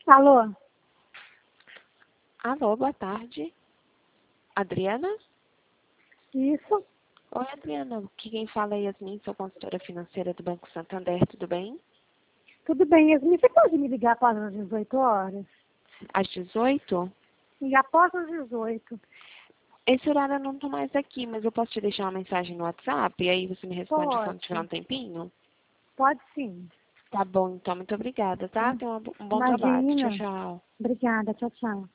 Alô? Alô, boa tarde. Adriana? Isso? Oi, Adriana. Aqui quem fala é Yasmin, sou consultora financeira do Banco Santander, tudo bem? Tudo bem, Yasmin. Você pode me ligar após as 18 horas? Às 18? E após as 18? Esse horário eu não estou mais aqui, mas eu posso te deixar uma mensagem no WhatsApp e aí você me responde quando tiver um Pode. tempinho? Pode sim. Tá bom, então. Muito obrigada, tá? Tenha um bom trabalho. Tchau, Imagina. tchau. Obrigada. Tchau, tchau.